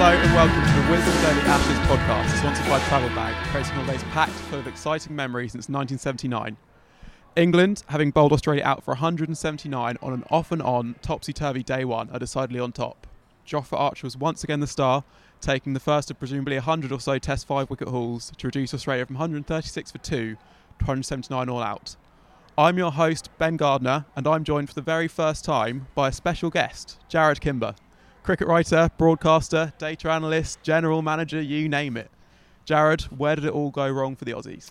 Hello and welcome to the Wisdom Daily Ashes podcast, sponsored by Travel Bag, creating holidays packed full of exciting memories since 1979. England, having bowled Australia out for 179 on an off and on, topsy-turvy day one, are decidedly on top. Jofra Archer was once again the star, taking the first of presumably 100 or so Test 5-wicket hauls to reduce Australia from 136 for 2 to 179 all out. I'm your host, Ben Gardner, and I'm joined for the very first time by a special guest, Jarrod Kimber. Cricket writer, broadcaster, data analyst, general manager, you name it. Jarrod, where did it all go wrong for the Aussies?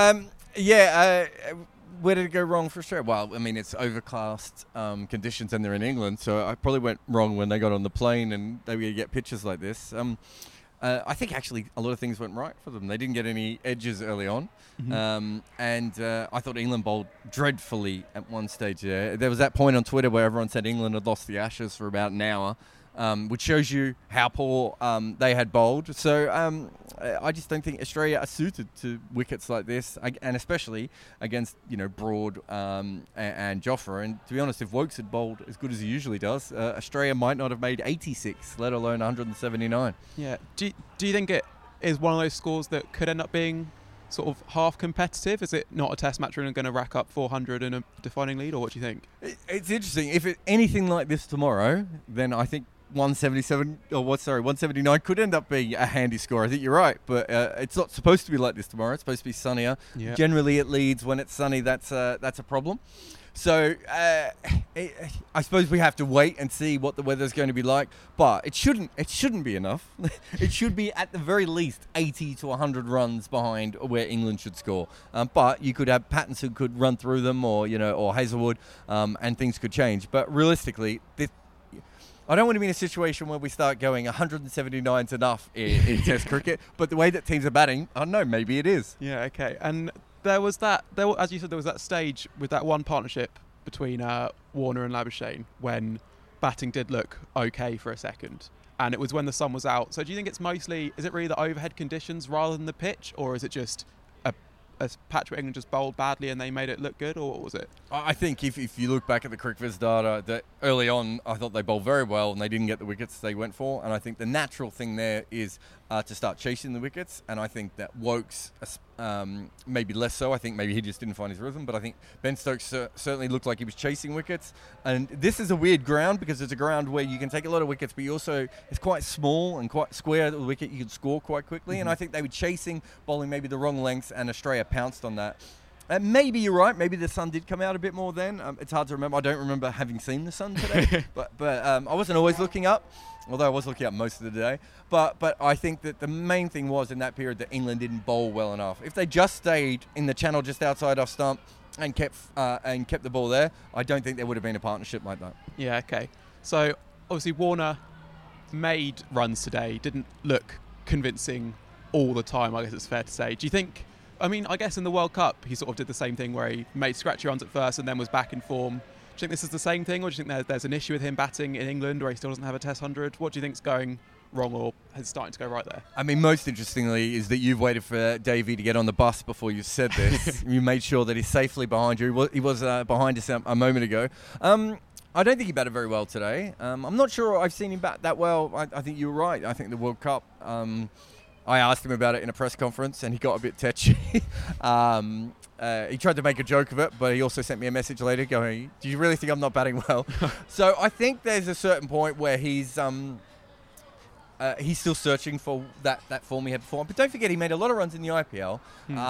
Where did it go wrong for Australia? Well, I mean, it's overcast conditions and they're in England, so I probably went wrong when they got on the plane and they were going to get pitches like this. I think actually a lot of things went right for them. They didn't get any edges early on. And I thought England bowled dreadfully at one stage there. There was that point on Twitter where everyone said England had lost the Ashes for about an hour. Which shows you how poor they had bowled. So I just don't think Australia are suited to wickets like this, and especially against Broad and Jofra. And to be honest, if Woakes had bowled as good as he usually does, Australia might not have made 86, let alone 179. Yeah. Do you think it is one of those scores that could end up being sort of half competitive? Is it not a test match and going to rack up 400 in a defining lead, or what do you think? It's interesting. If it's anything like this tomorrow, then I think 179 could end up being a handy score. I think you're right, but it's not supposed to be like this tomorrow. It's supposed to be sunnier. Yeah. Generally, it leads when it's sunny. That's a problem. So I suppose we have to wait and see what the weather's going to be like. But it shouldn't be enough. It should be at the very least 80 to 100 runs behind where England should score. But you could have Pattinson who could run through them, or Hazelwood, and things could change. But realistically, I don't want to be in a situation where we start going 179's enough in Test cricket, but the way that teams are batting, I don't know, maybe it is. Yeah, okay. And as you said, there was that stage with that one partnership between Warner and Labuschagne when batting did look okay for a second, and it was when the sun was out. So do you think is it really the overhead conditions rather than the pitch, or is it just a patch where England just bowled badly and they made it look good, or what was it? I think if you look back at the CricViz data, that early on I thought they bowled very well and they didn't get the wickets they went for, and I think the natural thing there is to start chasing the wickets, and I think that Woakes maybe less so. I think maybe he just didn't find his rhythm, but I think Ben Stokes certainly looked like he was chasing wickets. And this is a weird ground because it's a ground where you can take a lot of wickets, but it's quite small and quite square. The wicket you can score quite quickly, and I think they were chasing, bowling maybe the wrong lengths, and Australia pounced on that. Maybe you're right. Maybe the sun did come out a bit more then. It's hard to remember. I don't remember having seen the sun today, but I wasn't always looking up, although I was looking up most of the day. But I think that the main thing was in that period that England didn't bowl well enough. If they just stayed in the channel just outside off stump and kept the ball there, I don't think there would have been a partnership like that. Yeah, okay. So obviously Warner made runs today, didn't look convincing all the time, I guess it's fair to say. Do you think... I mean, I guess in the World Cup, he sort of did the same thing where he made scratchy runs at first and then was back in form. Do you think this is the same thing, or do you think there's an issue with him batting in England where he still doesn't have a Test 100? What do you think's going wrong or is starting to go right there? I mean, most interestingly is that you've waited for Davey to get on the bus before you said this. You made sure that he's safely behind you. He was behind us a moment ago. I don't think he batted very well today. I'm not sure I've seen him bat that well. I think you were right. I think the World Cup... I asked him about it in a press conference and he got a bit tetchy. He tried to make a joke of it, but he also sent me a message later going, do you really think I'm not batting well? So I think there's a certain point where he's still searching for that form he had before. But don't forget, he made a lot of runs in the IPL.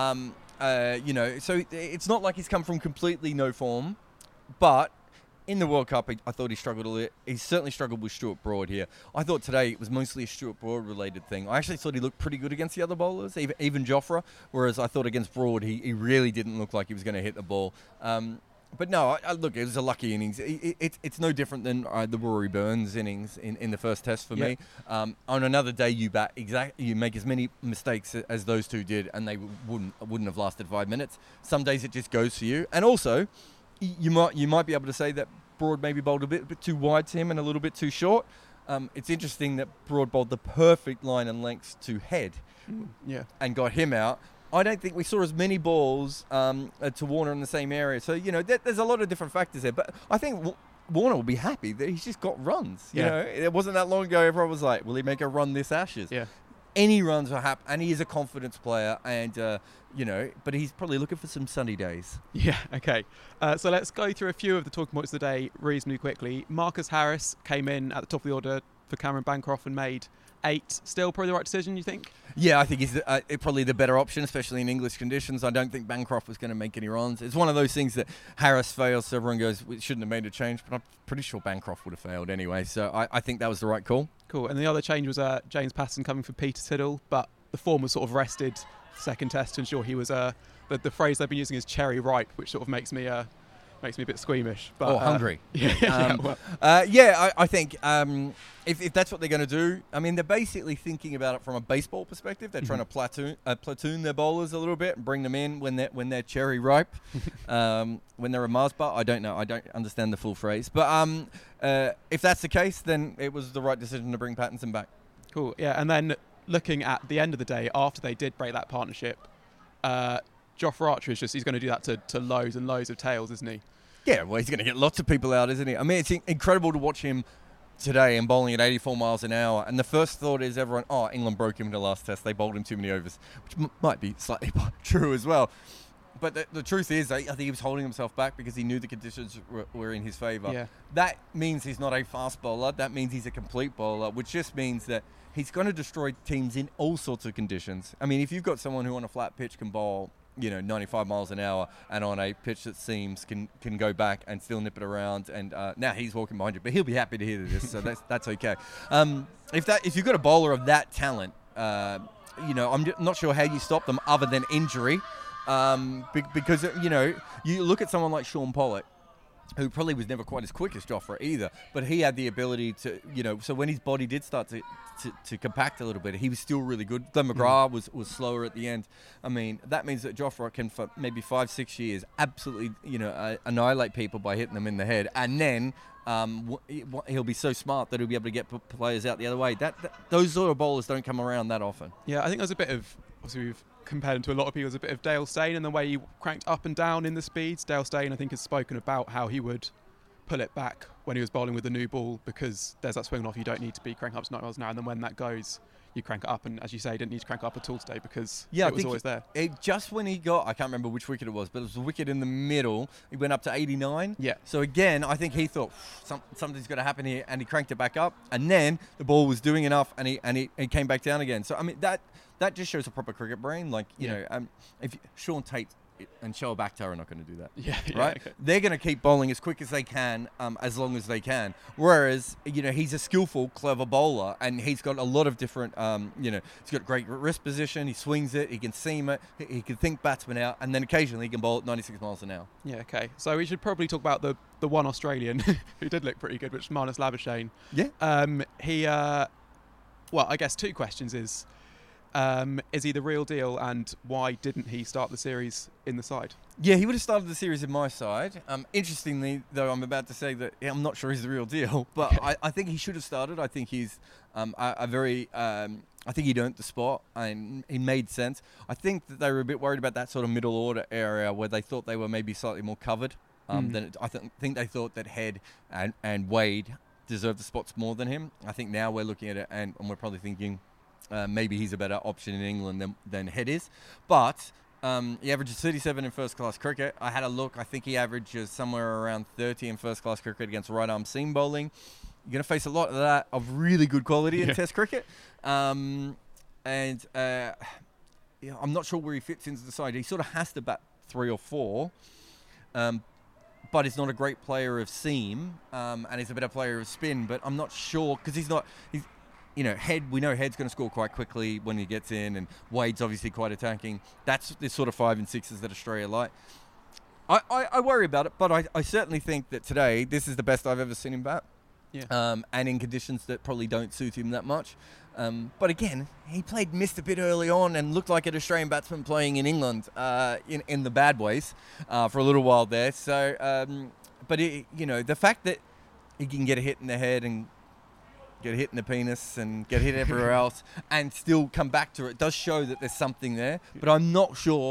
So it's not like he's come from completely no form, but in the World Cup, I thought he struggled a little. He certainly struggled with Stuart Broad here. I thought today it was mostly a Stuart Broad-related thing. I actually thought he looked pretty good against the other bowlers, even Jofra, whereas I thought against Broad, he really didn't look like he was going to hit the ball. But no, look, it was a lucky innings. It's no different than the Rory Burns innings in the first test for me. On another day, you make as many mistakes as those two did, and they wouldn't have lasted 5 minutes. Some days it just goes for you. And also... You might be able to say that Broad maybe bowled a bit too wide to him and a little bit too short. It's interesting that Broad bowled the perfect line and lengths to head and got him out. I don't think we saw as many balls to Warner in the same area. So, there's a lot of different factors there. But I think Warner will be happy that he's just got runs. You Yeah. know, it wasn't that long ago. Everyone was like, "Will he make a run this Ashes?" Yeah. Any runs are happy, and he is a confidence player, and but he's probably looking for some sunny days. Yeah, okay. So let's go through a few of the talking points of the day reasonably quickly. Marcus Harris came in at the top of the order for Cameron Bancroft and made 8. Still probably the right decision, you think? Yeah, I think he's probably the better option, especially in English conditions. I don't think Bancroft was going to make any runs. It's one of those things that Harris fails, so everyone goes, we shouldn't have made a change, but I'm pretty sure Bancroft would have failed anyway. So I think that was the right call. Cool. And the other change was James Patterson coming for Peter Siddle, but the form was sort of rested second test to ensure he was the phrase they've been using is cherry ripe, which sort of makes me a bit squeamish. But, hungry. Yeah. I think if that's what they're going to do, I mean, they're basically thinking about it from a baseball perspective. They're trying to platoon their bowlers a little bit and bring them in when they're cherry ripe, when they're a Mars bar. I don't know. I don't understand the full phrase. But if that's the case, then it was the right decision to bring Pattinson back. Cool. Yeah, and then looking at the end of the day, after they did break that partnership, Jofra Archer he's going to do that to loads and loads of tails, isn't he? Yeah, well, he's going to get lots of people out, isn't he? I mean, it's incredible to watch him today and bowling at 84 miles an hour. And the first thought is England broke him in the last test. They bowled him too many overs, which might be slightly true as well. But the truth is, I think he was holding himself back because he knew the conditions were in his favour. Yeah. That means he's not a fast bowler. That means he's a complete bowler, which just means that he's going to destroy teams in all sorts of conditions. I mean, if you've got someone who on a flat pitch can bowl 95 miles an hour, and on a pitch that seams can go back and still nip it around. And now he's walking behind you, but he'll be happy to hear this, so that's okay. If you've got a bowler of that talent, I'm not sure how you stop them other than injury, because you look at someone like Sean Pollock, who probably was never quite as quick as Jofra either, but he had the ability to, so when his body did start to compact a little bit, he was still really good. Glenn McGrath was slower at the end. I mean, that means that Jofra can, for maybe 5-6 years, absolutely, annihilate people by hitting them in the head, and then he'll be so smart that he'll be able to get players out the other way. Those sort of bowlers don't come around that often. Yeah, I think there's a bit of, obviously we've compared him to a lot of people, there's a bit of Dale Steyn in the way he cranked up and down in the speeds. Dale Steyn, I think, has spoken about how he would pull it back when he was bowling with the new ball, because there's that swing off, you don't need to be cranking up to 90 miles an hour, and then when that goes, you crank it up, and as you say, didn't need to crank it up at all today because it was always there. Just when he got, I can't remember which wicket it was, but it was a wicket in the middle, he went up to 89. Yeah. So again, I think he thought something's going to happen here, and he cranked it back up, and then the ball was doing enough, and he came back down again. So I mean, that just shows a proper cricket brain. Like, if Sean Tate and Shoaib Akhtar are not going to do that. Yeah, right? Okay. They're going to keep bowling as quick as they can, as long as they can. Whereas, he's a skillful, clever bowler, and he's got a lot of different, he's got great wrist position, he swings it, he can seam it, he can think batsmen out, and then occasionally he can bowl at 96 miles an hour. Yeah, okay. So we should probably talk about the one Australian who did look pretty good, which is Marnus Labuschagne. Yeah. I guess 2 questions is he the real deal, and why didn't he start the series in the side? Yeah, he would have started the series in my side. Interestingly, though, I'm about to say that I'm not sure he's the real deal, but I think he should have started. I think he's I think he'd earned the spot, and he made sense. I think that they were a bit worried about that sort of middle order area where they thought they were maybe slightly more covered. I think they thought that Head and Wade deserved the spots more than him. I think now we're looking at it and we're probably thinking maybe he's a better option in England than Head is. But he averages 37 in first-class cricket. I had a look. I think he averages somewhere around 30 in first-class cricket against right-arm seam bowling. You're going to face a lot of that of really good quality in Test cricket. I'm not sure where he fits into the side. He sort of has to bat 3 or 4. But he's not a great player of seam, and he's a better player of spin. But I'm not sure, because Head, we know Head's going to score quite quickly when he gets in, and Wade's obviously quite attacking. That's the sort of 5 and 6s that Australia like. I worry about it, but I certainly think that today, this is the best I've ever seen him bat. Yeah. And in conditions that probably don't suit him that much. But again, he missed a bit early on and looked like an Australian batsman playing in England in the bad ways for a little while there. So, the fact that he can get a hit in the head and get hit in the penis and get hit everywhere else and still come back to it does show that there's something there. But I'm not sure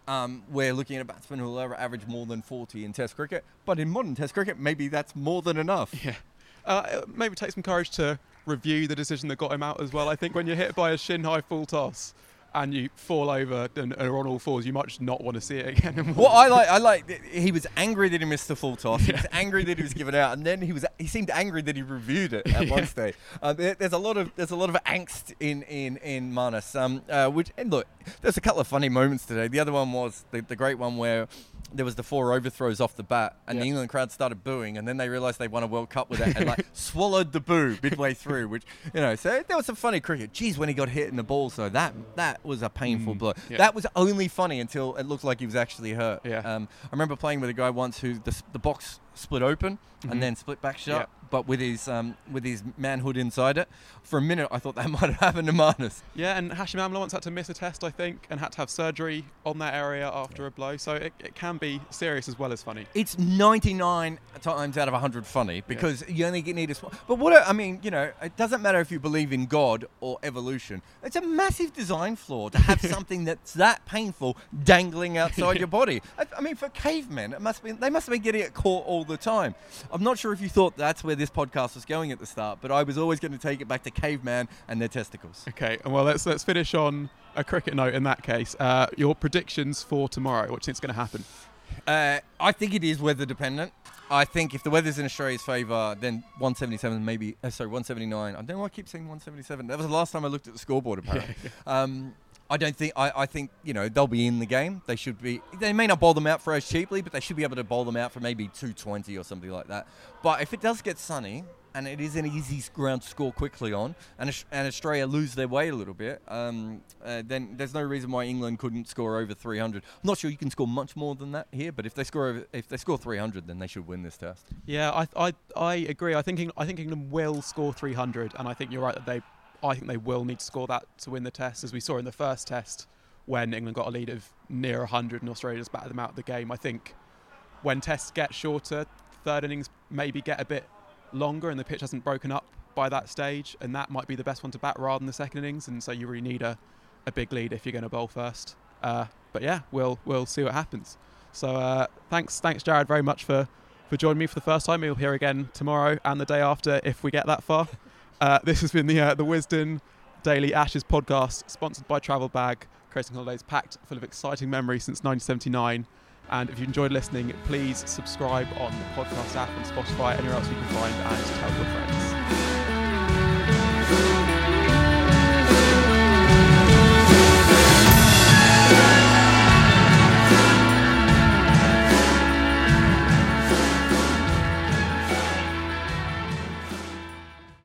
we're looking at a batsman who will ever average more than 40 in Test cricket. But in modern Test cricket, maybe that's more than enough. Yeah. Maybe take some courage to review the decision that got him out as well. I think when you're hit by a shin-high full toss and you fall over and are on all fours, you might just not want to see it again. What I like, he was angry that he missed the full toss. He was angry that he was given out, and then he seemed angry that he reviewed it at one stage. There's a lot of angst in Marnus. Which, and look, there's a couple of funny moments today. The other one was the great one where there was the 4 overthrows off the bat, and the England crowd started booing, and then they realised they won a World Cup with it, and swallowed the boo midway through. Which, so there was some funny cricket. Geez, when he got hit in the balls, though, that was a painful blow. Yeah. That was only funny until it looked like he was actually hurt. Yeah. I remember playing with a guy once who the box split open and then split back shut, but with his manhood inside it. For a minute, I thought that might have happened to Marnus. Yeah, and Hashim Amla once had to miss a test, I think, and had to have surgery on that area after a blow. So it can be serious as well as funny. It's 99 times out of 100 funny because you only need a small. But it doesn't matter if you believe in God or evolution. It's a massive design flaw to have something that's that painful dangling outside your body. I mean, for cavemen, they must have been getting it caught all the time. I'm not sure if you thought that's where this podcast was going at the start, but I was always going to take it back to caveman and their testicles. Okay, well, let's finish on a cricket note in that case. Your predictions for tomorrow, what do you think is going to happen? I think it is weather dependent. I think if the weather's in Australia's favour, then 177 maybe. 179. I don't know why I keep saying 177. That was the last time I looked at the scoreboard, apparently. I don't think. I think they'll be in the game. They should be. They may not bowl them out for as cheaply, but they should be able to bowl them out for maybe 220 or something like that. But if it does get sunny and it is an easy ground to score quickly on, and Australia lose their way a little bit, then there's no reason why England couldn't score over 300. I'm not sure you can score much more than that here, but if they score 300, then they should win this test. Yeah, I agree. I think England will score 300, and I think you're right that I think they will need to score that to win the test, as we saw in the first test when England got a lead of near 100 and Australia just battered them out of the game. I think when tests get shorter, third innings maybe get a bit longer and the pitch hasn't broken up by that stage, and that might be the best one to bat rather than the second innings, and so you really need a big lead if you're going to bowl first. But yeah, we'll see what happens. So thanks Jared very much for joining me for the first time. We'll hear again tomorrow and the day after if we get that far. This has been the Wisden Daily Ashes podcast, sponsored by Travel Bag, creating holidays packed full of exciting memories since 1979. And if you enjoyed listening, please subscribe on the podcast app on Spotify, anywhere else you can find, and tell your friends.